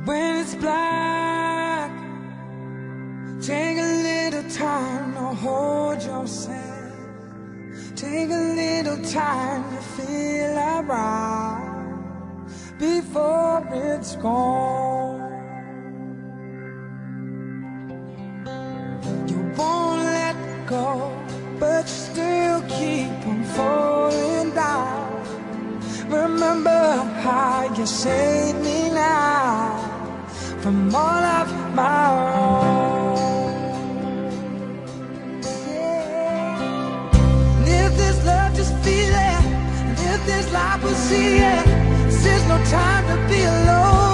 When it's black, take a little time to hold yourself. Take a little time to feel alright before it's gone. You won't let go, but still keep on falling down. Remember how you saved me now from all of my wrong. And if this love, just feel it. And if this life, we'll see it. This is no time to be alone.